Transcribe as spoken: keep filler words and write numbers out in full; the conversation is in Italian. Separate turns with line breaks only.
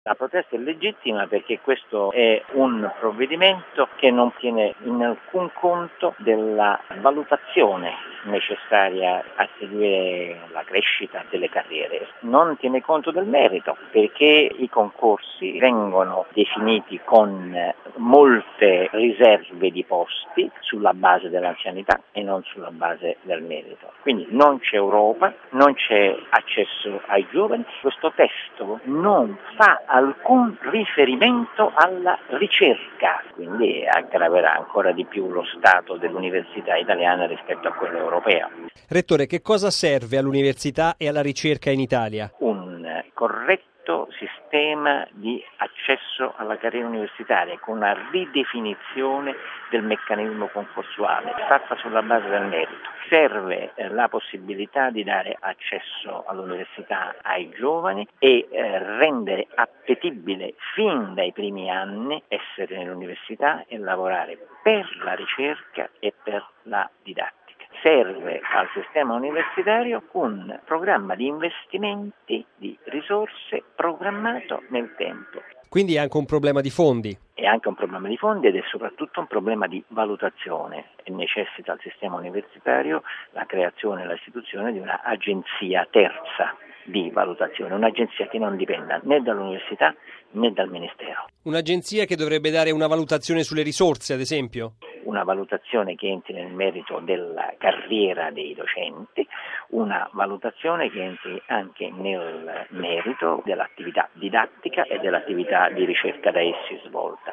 La protesta è legittima perché questo è un provvedimento che non tiene in alcun conto della valutazione necessaria a seguire la crescita delle carriere. Non tiene conto del merito perché i concorsi vengono definiti con molte riserve di posti sulla base dell'anzianità e non sulla base del merito. Quindi non c'è Europa, non c'è accesso ai giovani. Questo testo non fa alcun riferimento alla ricerca, quindi aggraverà ancora di più lo stato dell'università italiana rispetto a quello europeo.
Rettore, che cosa serve all'università e alla ricerca in Italia?
Un corretto sistema di accesso alla carriera universitaria con una ridefinizione del meccanismo concorsuale fatta sulla base del merito. Serve eh, la possibilità di dare accesso all'università ai giovani e eh, rendere appetibile fin dai primi anni essere nell'università e lavorare per la ricerca e per la didattica. Serve al sistema universitario un programma di investimenti, di risorse programmato nel tempo.
Quindi è anche un problema di fondi.
È anche un problema di fondi ed è soprattutto un problema di valutazione e necessita il sistema universitario la creazione e l'istituzione di un'agenzia terza di valutazione, un'agenzia che non dipenda né dall'università né dal Ministero.
Un'agenzia che dovrebbe dare una valutazione sulle risorse, ad esempio?
Una valutazione che entri nel merito della carriera dei docenti, una valutazione che entri anche nel merito dell'attività didattica e dell'attività di ricerca da essi svolta.